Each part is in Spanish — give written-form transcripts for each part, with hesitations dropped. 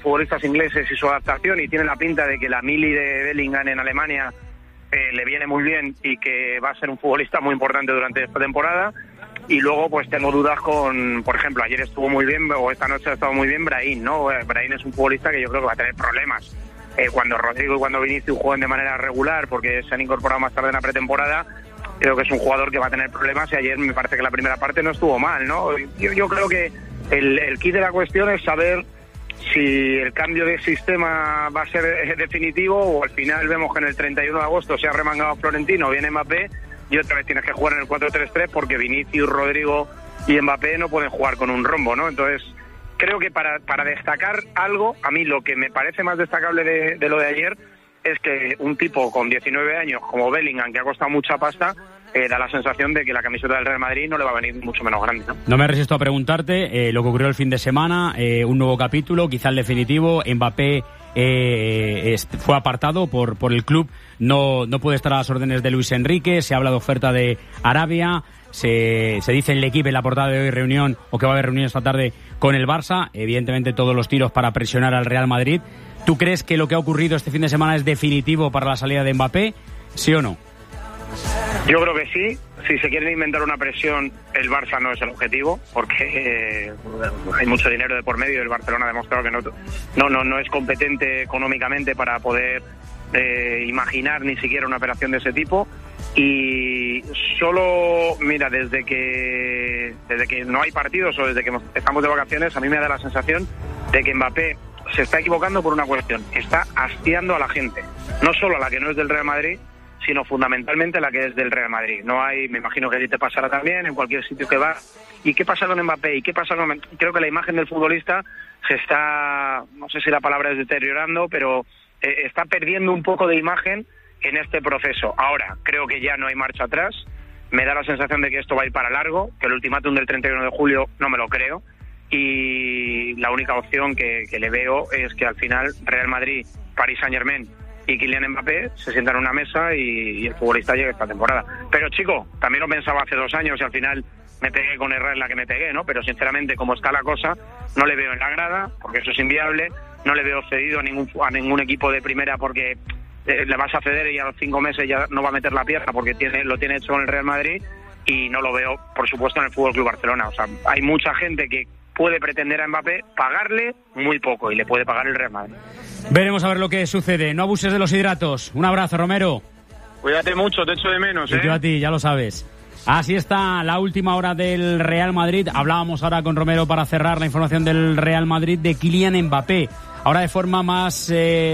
futbolistas ingleses y su adaptación, y tiene la pinta de que la mili de Bellingham en Alemania le viene muy bien y que va a ser un futbolista muy importante durante esta temporada. Y luego pues tengo dudas con, por ejemplo, ayer estuvo muy bien, o esta noche ha estado muy bien Brahim, ¿no? Brahim es un futbolista que yo creo que va a tener problemas. Cuando Rodrigo y cuando Vinicius jueguen de manera regular, porque se han incorporado más tarde en la pretemporada, creo que es un jugador que va a tener problemas, y ayer me parece que la primera parte no estuvo mal, ¿no? Yo creo que el kit de la cuestión es saber si el cambio de sistema va a ser definitivo, o al final vemos que en el 31 de agosto se ha remangado Florentino, viene Mbappé, y otra vez tienes que jugar en el 4-3-3 porque Vinicius, Rodrigo y Mbappé no pueden jugar con un rombo, ¿no? Entonces, creo que para destacar algo, a mí lo que me parece más destacable de lo de ayer es que un tipo con 19 años como Bellingham, que ha costado mucha pasta, da la sensación de que la camiseta del Real Madrid no le va a venir mucho menos grande, ¿no? No me resisto a preguntarte lo que ocurrió el fin de semana, un nuevo capítulo, quizá el definitivo. Mbappé fue apartado por el club, no puede estar a las órdenes de Luis Enrique, se habla de oferta de Arabia, se dice en el equipo en la portada de hoy reunión, o que va a haber reunión esta tarde con el Barça, evidentemente todos los tiros para presionar al Real Madrid. ¿Tú crees que lo que ha ocurrido este fin de semana es definitivo para la salida de Mbappé, sí o no? Yo creo que sí. Si se quieren inventar una presión, el Barça no es el objetivo, porque hay mucho dinero de por medio. El Barcelona ha demostrado que no es competente económicamente para poder imaginar ni siquiera una operación de ese tipo. Y solo, mira, desde que no hay partidos, o desde que estamos de vacaciones, a mí me da la sensación de que Mbappé se está equivocando por una cuestión: está hastiando a la gente, no solo a la que no es del Real Madrid, sino fundamentalmente la que es del Real Madrid. No hay, me imagino que a ti te pasará también en cualquier sitio que vas. ¿Y qué pasa con Mbappé? ¿Y qué pasa con...? Creo que la imagen del futbolista se está, no sé si la palabra es deteriorando, pero está perdiendo un poco de imagen en este proceso. Ahora, creo que ya no hay marcha atrás. Me da la sensación de que esto va a ir para largo, que el ultimátum del 31 de julio no me lo creo. Y la única opción que le veo es que al final Real Madrid, Paris Saint-Germain y Kylian Mbappé se sientan en una mesa y el futbolista llegue esta temporada. Pero chico, también lo pensaba hace 2 años y al final me pegué con errar en la que me pegué, ¿no? Pero sinceramente, como está la cosa, no le veo en la grada, porque eso es inviable. No le veo cedido a ningún equipo de primera, porque le vas a ceder y a los 5 meses ya no va a meter la pierna porque lo tiene hecho en el Real Madrid. Y no lo veo, por supuesto, en el FC Barcelona. O sea, hay mucha gente que puede pretender a Mbappé pagarle muy poco, y le puede pagar el Real Madrid. Veremos a ver lo que sucede. No abuses de los hidratos. Un abrazo, Romero. Cuídate mucho, te echo de menos, Y yo a ti, ya lo sabes. Así está la última hora del Real Madrid. Hablábamos ahora con Romero para cerrar la información del Real Madrid de Kylian Mbappé. Ahora de forma más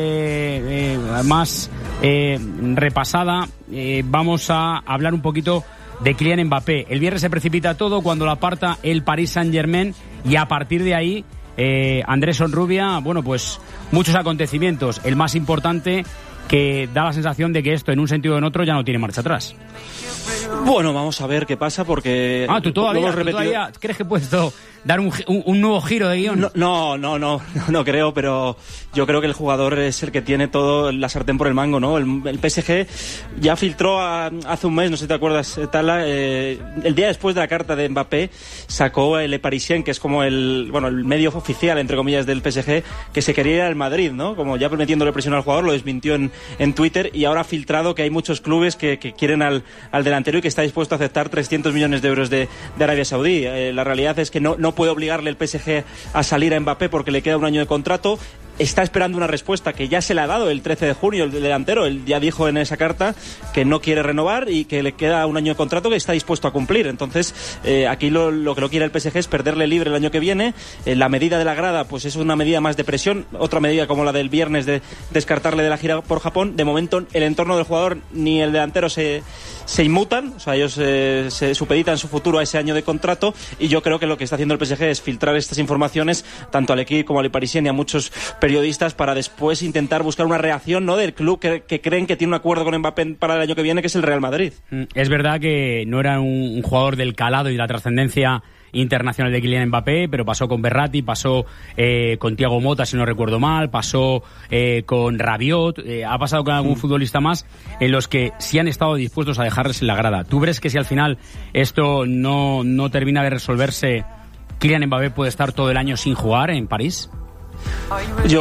repasada, vamos a hablar un poquito de Kylian Mbappé. El viernes se precipita todo cuando lo aparta el Paris Saint-Germain, y a partir de ahí, Andrés Onrubia, bueno, pues muchos acontecimientos. El más importante, que da la sensación de que esto, en un sentido o en otro, ya no tiene marcha atrás. Bueno, vamos a ver qué pasa, porque... ¿Tú todavía crees que puedes dar un nuevo giro de guión? No creo, pero yo creo que el jugador es el que tiene todo la sartén por el mango, ¿no? El PSG ya filtró hace un mes, no sé si te acuerdas, Tala, el día después de la carta de Mbappé, sacó el Le Parisien, que es como el medio oficial, entre comillas, del PSG, que se quería ir al Madrid, ¿no? Como ya metiéndole presión al jugador, lo desmintió en Twitter, y ahora ha filtrado que hay muchos clubes que quieren al delantero y que está dispuesto a aceptar 300 millones de euros de Arabia Saudí. La realidad es que no puede obligarle el PSG a salir a Mbappé porque le queda un año de contrato. Está esperando una respuesta que ya se le ha dado el 13 de junio el delantero. Él ya dijo en esa carta que no quiere renovar y que le queda un año de contrato que está dispuesto a cumplir. Entonces, aquí lo que no quiere el PSG es perderle libre el año que viene. La medida de la grada pues es una medida más de presión. Otra medida como la del viernes de descartarle de la gira por Japón. De momento, el entorno del jugador ni el delantero se inmutan. O sea, ellos se supeditan su futuro a ese año de contrato, y yo creo que lo que está haciendo el PSG es filtrar estas informaciones tanto al equipo como al Parisien y a muchos periodistas para después intentar buscar una reacción, ¿no?, del club que creen que tiene un acuerdo con Mbappé para el año que viene, que es el Real Madrid. Es verdad que no era un jugador del calado y de la trascendencia internacional de Kylian Mbappé, pero pasó con Verratti, pasó con Thiago Motta, si no recuerdo mal, pasó con Rabiot, ha pasado con algún futbolista más, en los que sí han estado dispuestos a dejarles en la grada. ¿Tú crees que si al final esto no termina de resolverse, Kylian Mbappé puede estar todo el año sin jugar en París? Yo